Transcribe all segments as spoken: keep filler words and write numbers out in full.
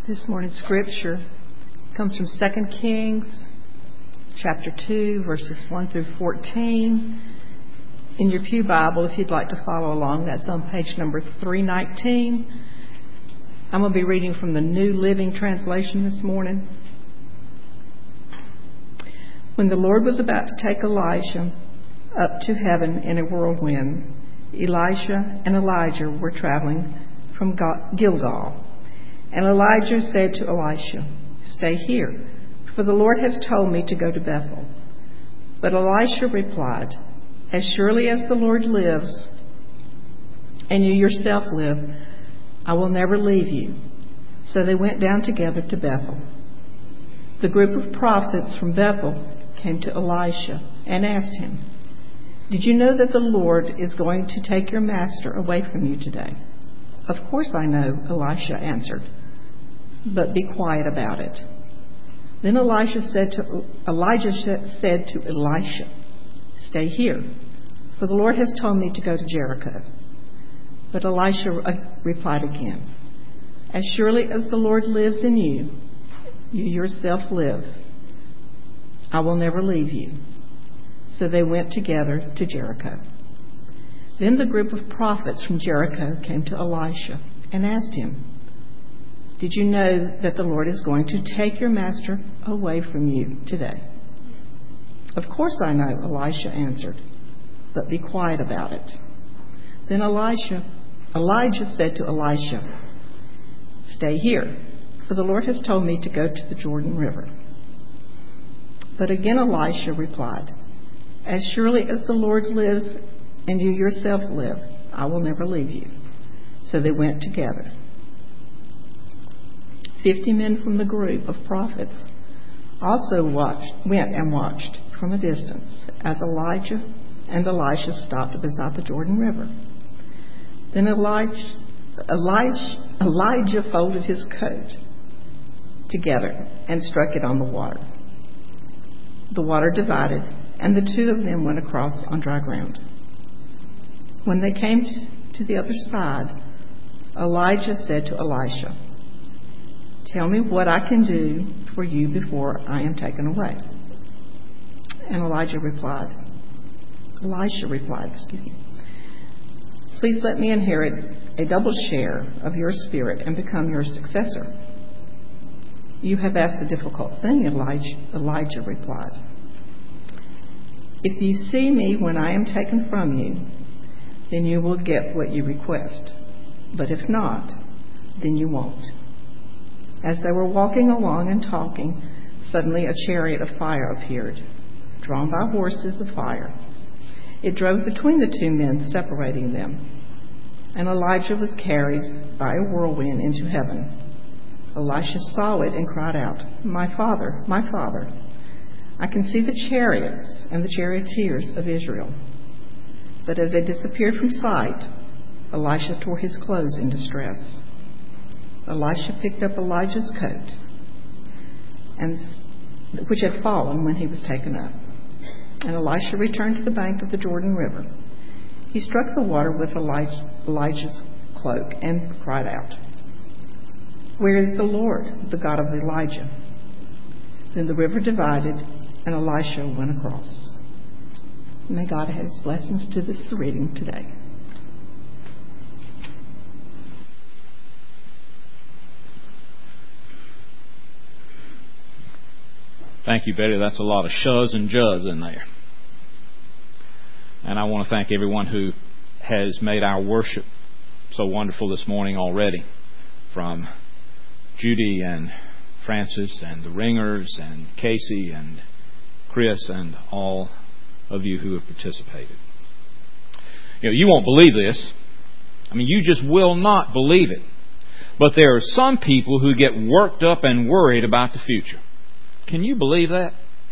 This morning's scripture comes from Second Kings, chapter two, verses one through fourteen. In your pew Bible, if you'd like to follow along, that's on page number three nineteen. I'm going to be reading from the New Living Translation this morning. When the Lord was about to take Elisha up to heaven in a whirlwind, Elisha and Elijah were traveling from Gilgal. And Elijah said to Elisha, "Stay here, for the Lord has told me to go to Bethel." But Elisha replied, "As surely as the Lord lives, and you yourself live, I will never leave you." So they went down together to Bethel. The group of prophets from Bethel came to Elisha and asked him, "Did you know that the Lord is going to take your master away from you today?" "Of course I know," Elisha answered, "but be quiet about it." Then Elisha said to, Elijah said to Elisha, "Stay here, for the Lord has told me to go to Jericho." But Elisha replied again, "As surely as the Lord lives in you, you yourself live, I will never leave you." So they went together to Jericho. Then the group of prophets from Jericho came to Elisha and asked him, "Did you know that the Lord is going to take your master away from you today?" "Of course I know," Elisha answered, "but be quiet about it." Then Elisha, Elijah said to Elisha, "Stay here, for the Lord has told me to go to the Jordan River." But again Elisha replied, "As surely as the Lord lives and you yourself live, I will never leave you." So they went together. Fifty men from the group of prophets also watched, went and watched from a distance as Elijah and Elisha stopped beside the Jordan River. Then Elijah, Elijah, Elijah folded his coat together and struck it on the water. The water divided, and the two of them went across on dry ground. When they came to the other side, Elijah said to Elisha, "Tell me what I can do for you before I am taken away." And Elijah replied, Elisha replied, excuse me, "Please let me inherit a double share of your spirit and become your successor." "You have asked a difficult thing," Elijah, Elijah replied. "If you see me when I am taken from you, then you will get what you request. But if not, then you won't." As they were walking along and talking, suddenly a chariot of fire appeared, drawn by horses of fire. It drove between the two men, separating them. And Elijah was carried by a whirlwind into heaven. Elisha saw it and cried out, "My father, my father, I can see the chariots and the charioteers of Israel." But as they disappeared from sight, Elisha tore his clothes in distress. Elisha picked up Elijah's coat, and which had fallen when he was taken up. And Elisha returned to the bank of the Jordan River. He struck the water with Elijah, Elijah's cloak and cried out, "Where is the Lord, the God of Elijah?" Then the river divided, and Elisha went across. May God add his blessings to this reading today. Thank you, Betty. That's a lot of shuz and juz in there. And I want to thank everyone who has made our worship so wonderful this morning already, from Judy and Francis and the Ringers and Casey and Chris and all of you who have participated. You know, you won't believe this. I mean, you just will not believe it. But there are some people who get worked up and worried about the future. Can you believe that?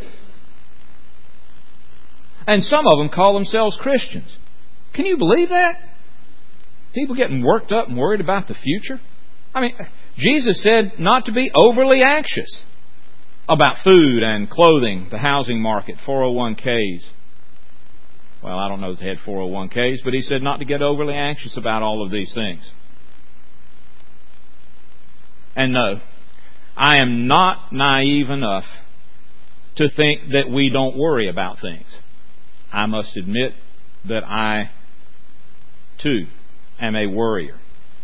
And some of them call themselves Christians. Can you believe that? People getting worked up and worried about the future? I mean, Jesus said not to be overly anxious about food and clothing, the housing market, four oh one k's. Well, I don't know if they had four oh one k's, but he said not to get overly anxious about all of these things. And no, I am not naive enough to think that we don't worry about things. I must admit that I, too, am a worrier.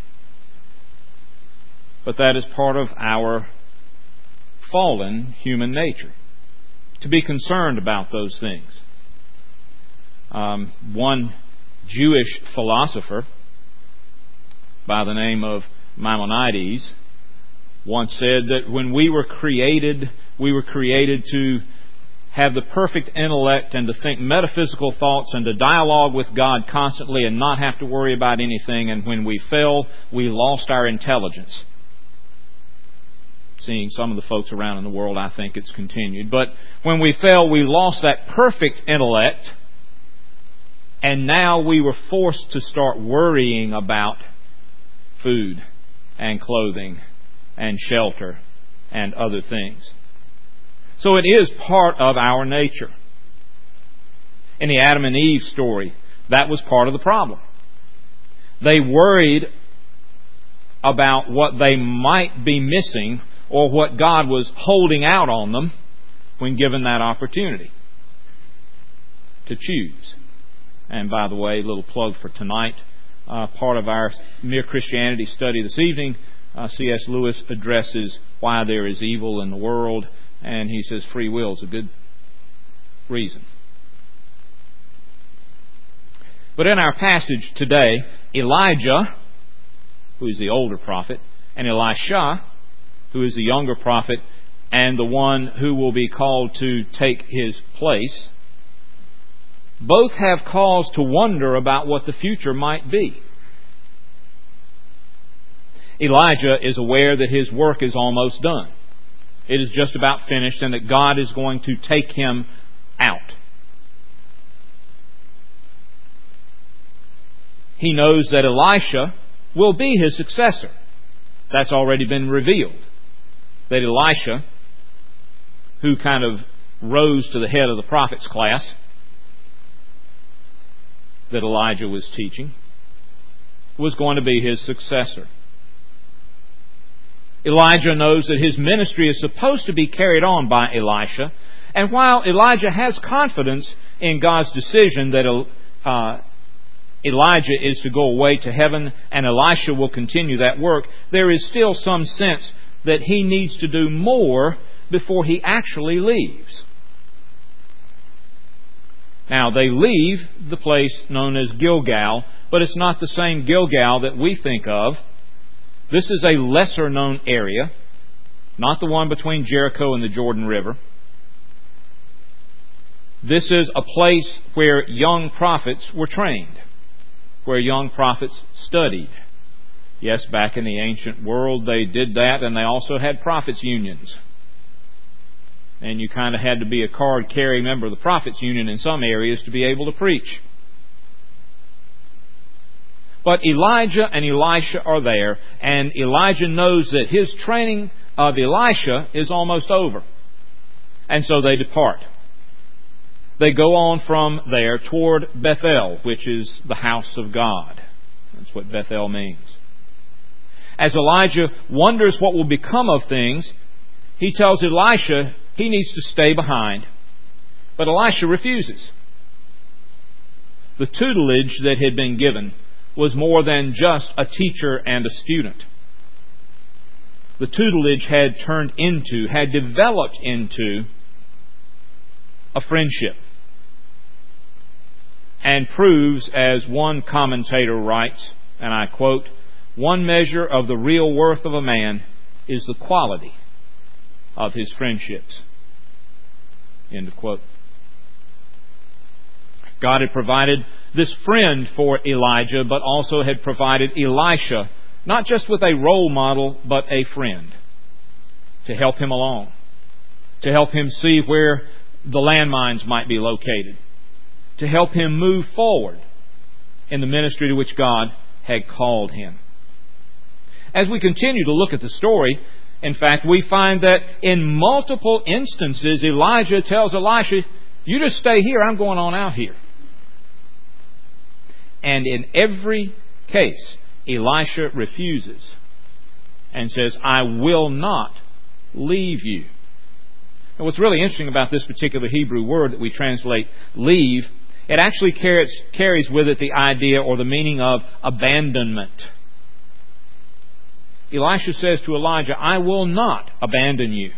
But that is part of our fallen human nature, to be concerned about those things. Um, one Jewish philosopher by the name of Maimonides once said that when we were created, we were created to have the perfect intellect and to think metaphysical thoughts and to dialogue with God constantly and not have to worry about anything. And when we fell, we lost our intelligence. Seeing some of the folks around in the world, I think it's continued. But when we fell, we lost that perfect intellect, and now we were forced to start worrying about food and clothing and shelter and other things. So it is part of our nature. In the Adam and Eve story, that was part of the problem. They worried about what they might be missing or what God was holding out on them when given that opportunity to choose. And by the way, a little plug for tonight, uh, part of our Mere Christianity study this evening, uh, C S Lewis addresses why there is evil in the world, and he says free will is a good reason. But in our passage today, Elijah, who is the older prophet, and Elisha, who is the younger prophet, and the one who will be called to take his place, both have cause to wonder about what the future might be. Elijah is aware that his work is almost done. It is just about finished, and that God is going to take him out. He knows that Elisha will be his successor. That's already been revealed. That Elisha, who kind of rose to the head of the prophet's class that Elijah was teaching, was going to be his successor. Elijah knows that his ministry is supposed to be carried on by Elisha. And while Elijah has confidence in God's decision that uh, Elijah is to go away to heaven and Elisha will continue that work, there is still some sense that he needs to do more before he actually leaves. Now, they leave the place known as Gilgal, but it's not the same Gilgal that we think of. This is a lesser known area, not the one between Jericho and the Jordan River. This is a place where young prophets were trained, where young prophets studied. Yes, back in the ancient world they did that, and they also had prophets' unions. And you kind of had to be a card-carrying member of the prophets' union in some areas to be able to preach. But Elijah and Elisha are there, and Elijah knows that his training of Elisha is almost over. And so they depart. They go on from there toward Bethel, which is the house of God. That's what Bethel means. As Elijah wonders what will become of things, he tells Elisha he needs to stay behind. But Elisha refuses. The tutelage that had been given was more than just a teacher and a student. The tutelage had turned into, had developed into a friendship. And proves, as one commentator writes, and I quote, "One measure of the real worth of a man is the quality of his friendships." End of quote. God had provided this friend for Elijah, but also had provided Elisha, not just with a role model, but a friend, to help him along, to help him see where the landmines might be located, to help him move forward in the ministry to which God had called him. As we continue to look at the story, in fact, we find that in multiple instances, Elijah tells Elisha, "You just stay here, I'm going on out here." And in every case, Elisha refuses and says, "I will not leave you. And what's really interesting about this particular Hebrew word that we translate leave, it actually carries, carries with it the idea or the meaning of abandonment. Elisha says to Elijah, I will not abandon you.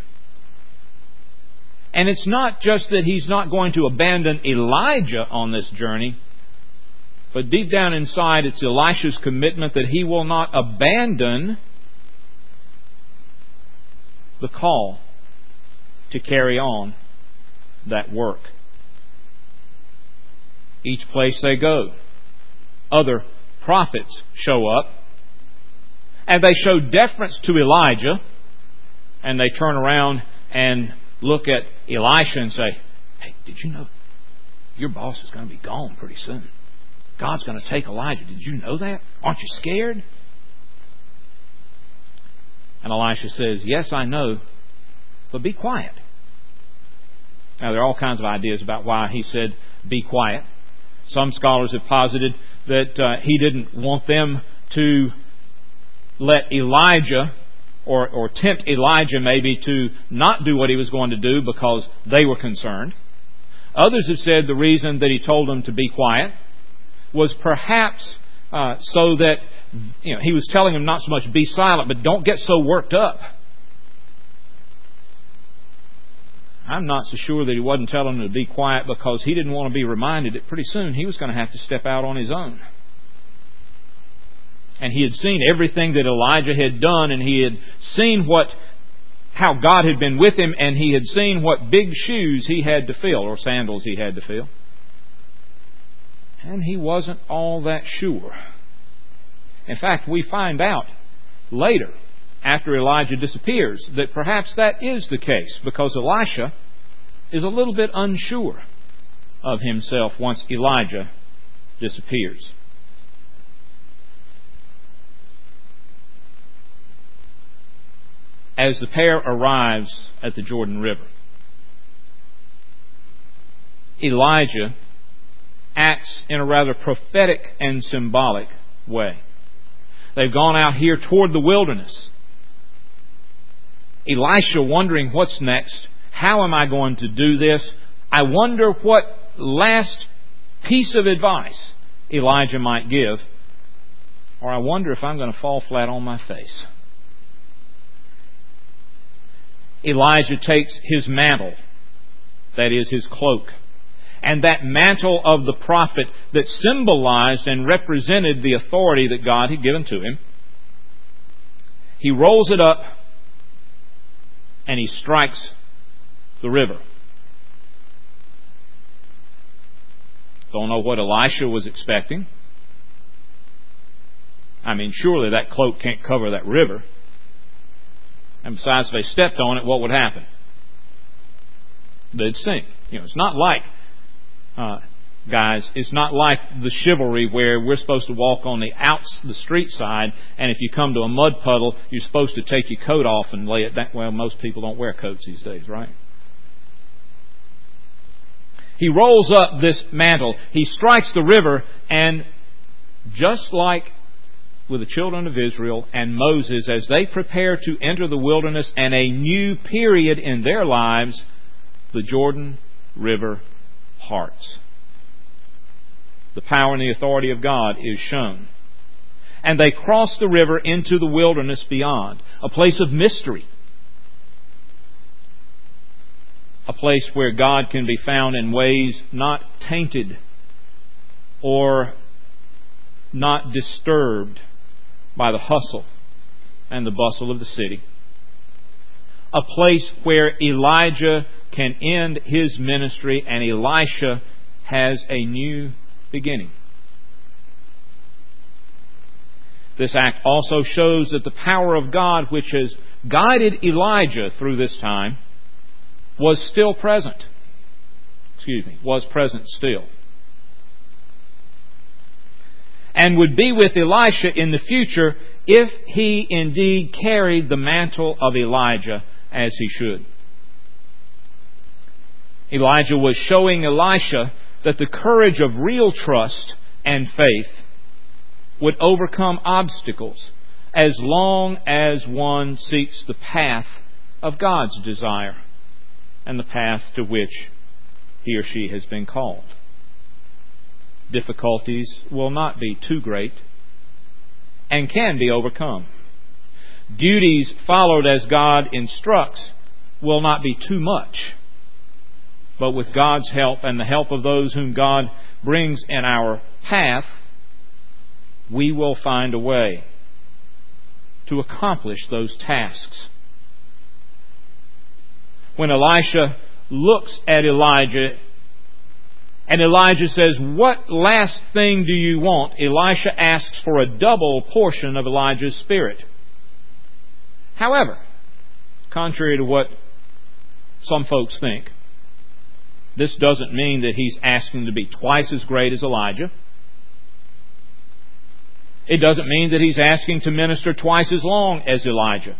And it's not just that he's not going to abandon Elijah on this journey, but deep down inside it's Elisha's commitment that he will not abandon the call to carry on that work. Each place they go, other prophets show up, and they show deference to Elijah, and they turn around and look at Elisha and say, hey, did you know your boss is going to be gone pretty soon? God's going to take Elijah. Did you know that? Aren't you scared? And Elisha says, yes, I know, but be quiet. Now, there are all kinds of ideas about why he said, be quiet. Some scholars have posited that uh, he didn't want them to let Elijah or, or tempt Elijah maybe to not do what he was going to do because they were concerned. Others have said the reason that he told them to be quiet was perhaps uh, so that, you know, he was telling them not so much be silent, but don't get so worked up. I'm not so sure that he wasn't telling them to be quiet because he didn't want to be reminded that pretty soon he was going to have to step out on his own. And he had seen everything that Elijah had done, and he had seen what, how God had been with him, and he had seen what big shoes he had to fill, or sandals he had to fill. And he wasn't all that sure. In fact, we find out later, after Elijah disappears, that perhaps that is the case, because Elisha is a little bit unsure of himself once Elijah disappears. As the pair arrives at the Jordan River, Elijah acts in a rather prophetic and symbolic way. They've gone out here toward the wilderness. Elisha wondering what's next. How am I going to do this? I wonder what last piece of advice Elijah might give. Or I wonder if I'm going to fall flat on my face. Elijah takes his mantle, that is his cloak, and that mantle of the prophet that symbolized and represented the authority that God had given to him. He rolls it up and he strikes the river. Don't know what Elisha was expecting. I mean, surely that cloak can't cover that river. And besides, if they stepped on it, what would happen? They'd sink. You know, it's not like, uh, guys, it's not like the chivalry where we're supposed to walk on the outs, the street side, and if you come to a mud puddle, you're supposed to take your coat off and lay it down. Well, most people don't wear coats these days, right? He rolls up this mantle. He strikes the river, and just like with the children of Israel and Moses, as they prepare to enter the wilderness and a new period in their lives, the Jordan River parts. The power and the authority of God is shown. And they cross the river into the wilderness beyond, a place of mystery. A place where God can be found in ways not tainted or not disturbed by the hustle and the bustle of the city. A place where Elijah can end his ministry and Elisha has a new beginning. This act also shows that the power of God, which has guided Elijah through this time, was still present. Excuse me, was present still. And would be with Elisha in the future if he indeed carried the mantle of Elijah as he should. Elijah was showing Elisha that the courage of real trust and faith would overcome obstacles as long as one seeks the path of God's desire and the path to which he or she has been called. Difficulties will not be too great and can be overcome. Duties followed as God instructs will not be too much, but with God's help and the help of those whom God brings in our path, we will find a way to accomplish those tasks. When Elisha looks at Elijah and Elijah says, "What last thing do you want?" Elisha asks for a double portion of Elijah's spirit. However, contrary to what some folks think, this doesn't mean that he's asking to be twice as great as Elijah. It doesn't mean that he's asking to minister twice as long as Elijah.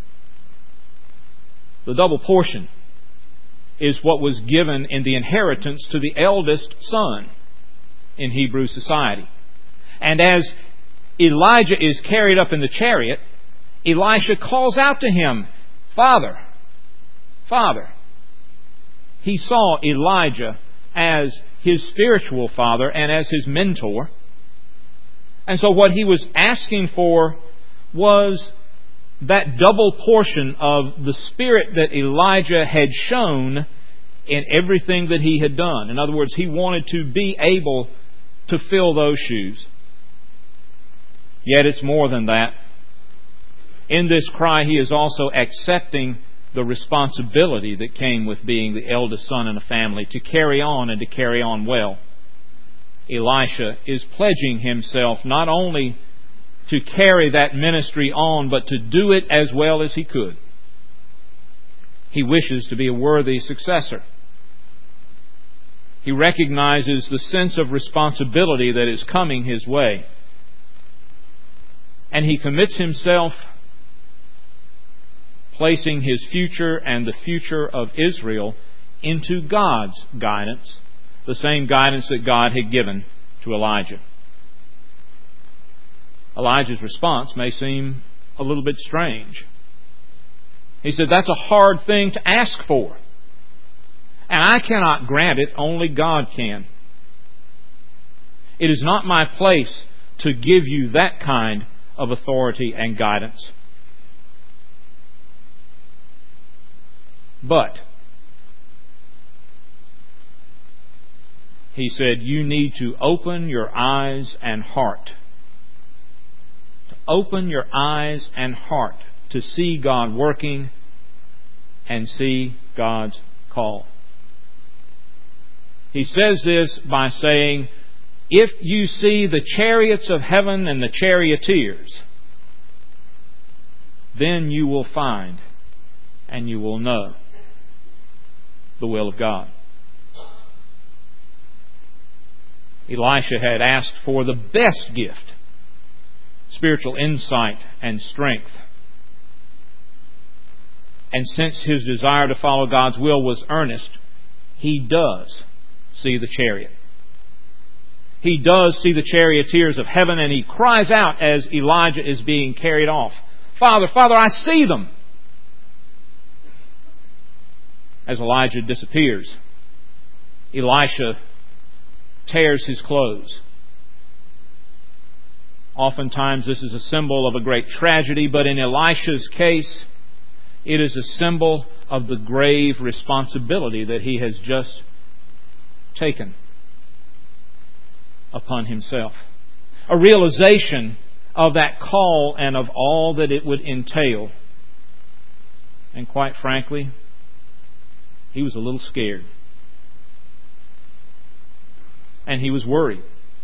The double portion is what was given in the inheritance to the eldest son in Hebrew society. And as Elijah is carried up in the chariot, Elisha calls out to him, "Father, Father." He saw Elijah as his spiritual father and as his mentor. And so what he was asking for was that double portion of the spirit that Elijah had shown in everything that he had done. In other words, he wanted to be able to fill those shoes. Yet it's more than that. In this cry, he is also accepting the responsibility that came with being the eldest son in a family to carry on and to carry on well. Elisha is pledging himself not only to carry that ministry on, but to do it as well as he could. He wishes to be a worthy successor. He recognizes the sense of responsibility that is coming his way. And he commits himself, placing his future and the future of Israel into God's guidance, the same guidance that God had given to Elijah. Elijah's response may seem a little bit strange. He said, "That's a hard thing to ask for. And I cannot grant it, only God can. It is not my place to give you that kind of authority and guidance. But," he said, "you need to open your eyes and heart. To open your eyes and heart to see God working and see God's call." He says this by saying, if you see the chariots of heaven and the charioteers, then you will find and you will know the will of God. Elisha had asked for the best gift, spiritual insight and strength. And since his desire to follow God's will was earnest, he does see the chariot. He does see the charioteers of heaven, and he cries out as Elijah is being carried off, "Father, Father, I see them!" As Elijah disappears, Elisha tears his clothes. Oftentimes this is a symbol of a great tragedy, but in Elisha's case, it is a symbol of the grave responsibility that he has just taken upon himself. A realization of that call and of all that it would entail. And quite frankly, he was a little scared. And he was worried.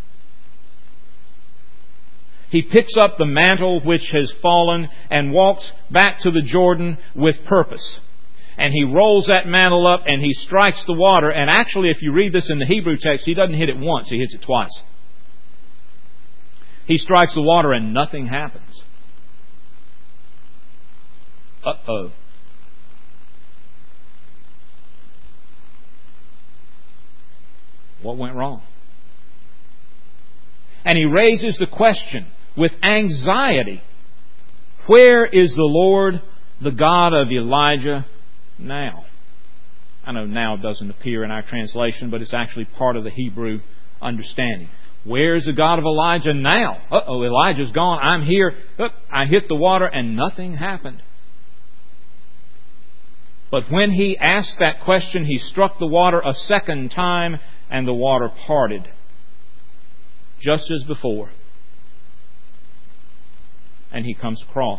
He picks up the mantle which has fallen and walks back to the Jordan with purpose. And he rolls that mantle up and he strikes the water. And actually, if you read this in the Hebrew text, he doesn't hit it once, he hits it twice. He strikes the water and nothing happens. Uh-oh. What went wrong? And he raises the question with anxiety, where is the Lord the God of Elijah now. I know now doesn't appear in our translation, but it's actually part of the Hebrew understanding. Where's the God of Elijah now? Uh-oh, Elijah's gone. I'm here. Uh, I hit the water and nothing happened. But when he asked that question, he struck the water a second time and the water parted. Just as before. And he comes across.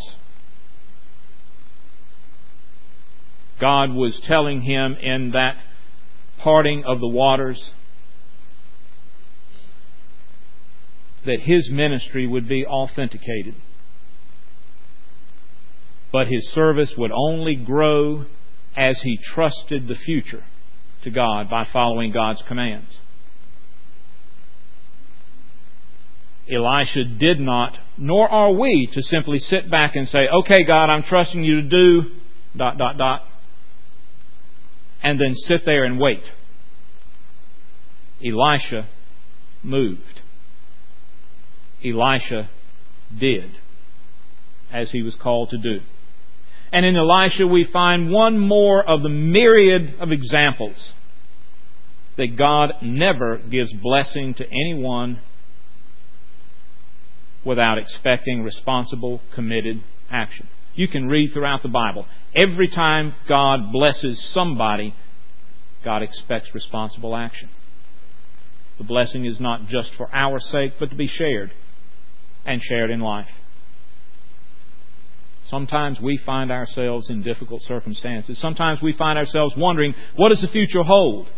God was telling him in that parting of the waters that his ministry would be authenticated. But his service would only grow as he trusted the future to God by following God's commands. Elisha did not, nor are we, to simply sit back and say, okay, God, I'm trusting you to do, dot, dot, dot, and then sit there and wait. Elisha moved. Elisha did as he was called to do. And in Elisha we find one more of the myriad of examples that God never gives blessing to anyone without expecting responsible, committed action. You can read throughout the Bible. Every time God blesses somebody, God expects responsible action. The blessing is not just for our sake, but to be shared, and shared in life. Sometimes we find ourselves in difficult circumstances. Sometimes we find ourselves wondering, what does the future hold?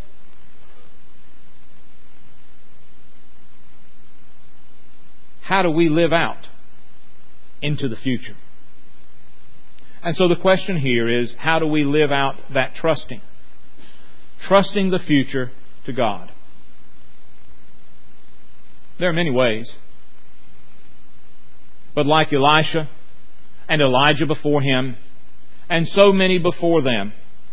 How do we live out into the future? And so the question here is, how do we live out that trusting? Trusting the future to God. There are many ways. But like Elisha and Elijah before him, and so many before them,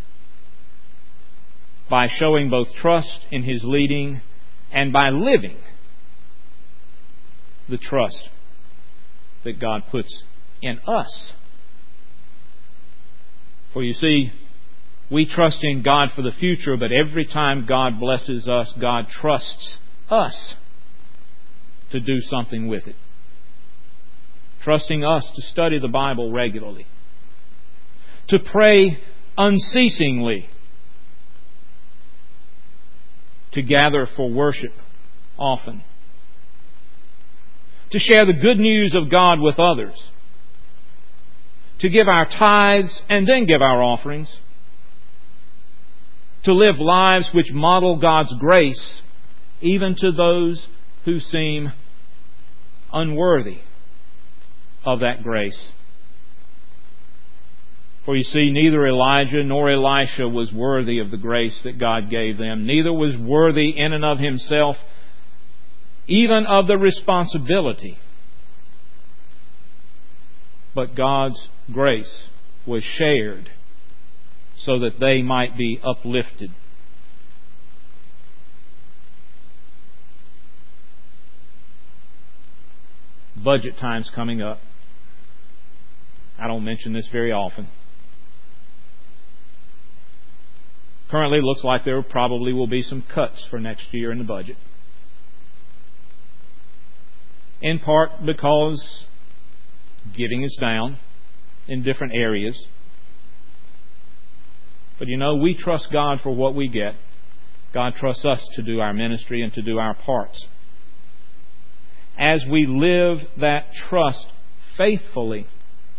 by showing both trust in His leading and by living the trust that God puts in us. For you see, we trust in God for the future, but every time God blesses us, God trusts us to do something with it. Trusting us to study the Bible regularly, to pray unceasingly, to gather for worship often, to share the good news of God with others, to give our tithes and then give our offerings, to live lives which model God's grace even to those who seem unworthy of that grace. For you see, neither Elijah nor Elisha was worthy of the grace that God gave them. Neither was worthy in and of himself, even of the responsibility. But God's grace was shared so that they might be uplifted. Budget time's coming up. I don't mention this very often. Currently, it looks like there probably will be some cuts for next year in the budget. In part because giving is down in different areas. But you know, we trust God for what we get. God trusts us to do our ministry and to do our parts. As we live that trust faithfully,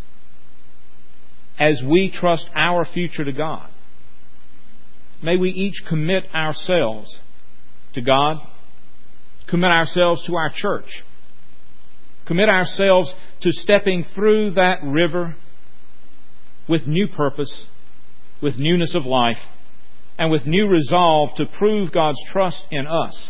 as we trust our future to God, may we each commit ourselves to God, commit ourselves to our church, commit ourselves to stepping through that river with new purpose, with newness of life, and with new resolve to prove God's trust in us,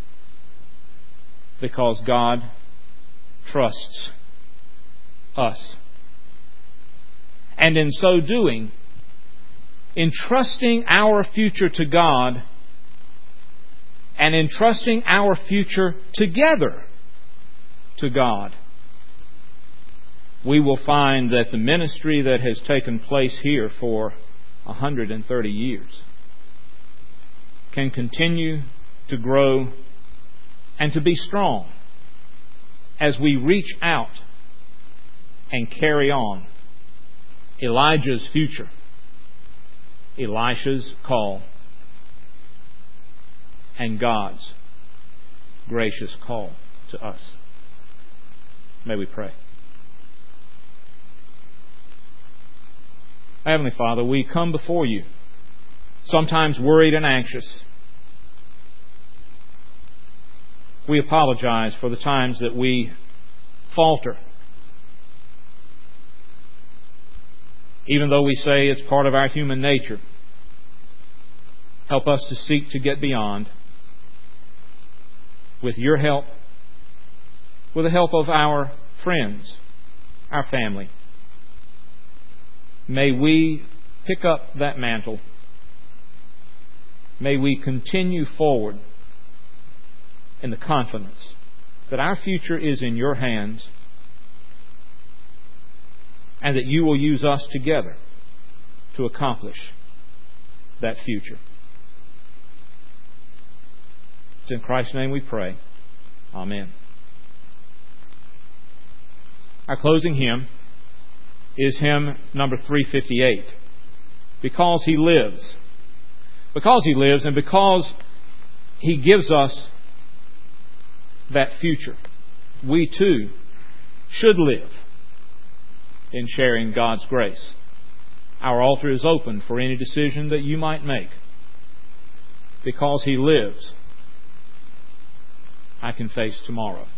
because God trusts us. And in so doing, in trusting our future to God and in trusting our future together to God, we will find that the ministry that has taken place here for one hundred thirty years can continue to grow and to be strong as we reach out and carry on Elijah's future, Elisha's call, and God's gracious call to us. May we pray. Heavenly Father, we come before You, sometimes worried and anxious. We apologize for the times that we falter, even though we say it's part of our human nature. Help us to seek to get beyond. With Your help, with the help of our friends, our family, may we pick up that mantle. May we continue forward in the confidence that our future is in Your hands and that You will use us together to accomplish that future. It's in Christ's name we pray. Amen. Our closing hymn is hymn number three fifty-eight. Because He lives. Because He lives and because He gives us that future, we too should live in sharing God's grace. Our altar is open for any decision that you might make. Because He lives, I can face tomorrow.